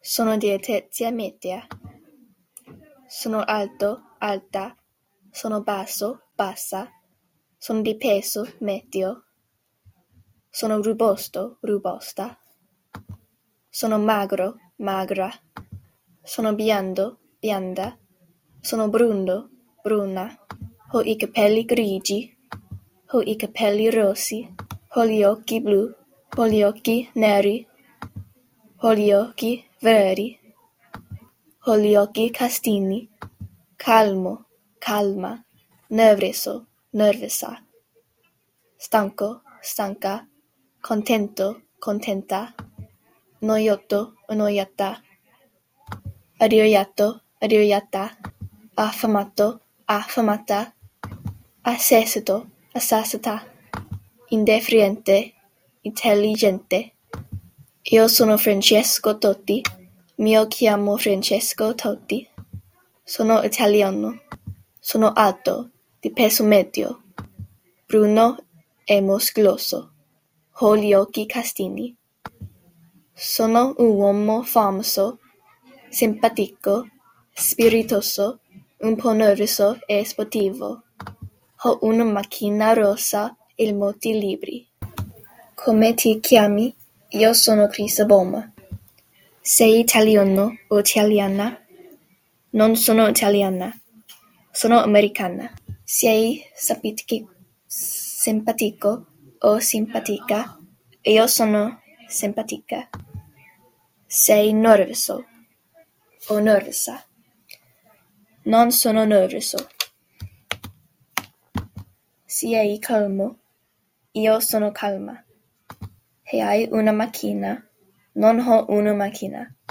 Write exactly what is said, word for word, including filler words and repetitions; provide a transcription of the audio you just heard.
Sono di altezza media. Sono alto, alta. Sono basso, bassa. Sono di peso medio. Sono robusto, robusta. Sono magro, magra. Sono biondo, bionda. Sono bruno, bruna. Ho i capelli grigi. Ho i capelli rossi. Ho gli occhi blu. Ho gli occhi neri. Ho gli occhi veri. Ho gli occhi castani. Calmo, calma. Nervoso, nervosa. Stanco, stanca. Contento, contenta. Noioto, annoiata. Arrabbiato, arrabbiata. Affamato, affamata. Assessato, assassata. Indifferente, intelligente. Io sono Francesco Totti. Mi chiamo Francesco Totti. Sono italiano. Sono alto, di peso medio. Bruno e muscoloso. Ho gli occhi castani. Sono un uomo famoso, simpatico, spiritoso, un po' nervoso e sportivo. Ho una macchina rossa e molti libri. Come ti chiami? Io sono Crista Boma. Sei italiano o italiana? Non sono italiana. Sono americana. Sei simpatico, simpatico o simpatica? Io sono simpatica. Sei nervoso o nervosa? Non sono nervoso. Sei calmo? Io sono calma. Hai una macchina? Non ho una macchina.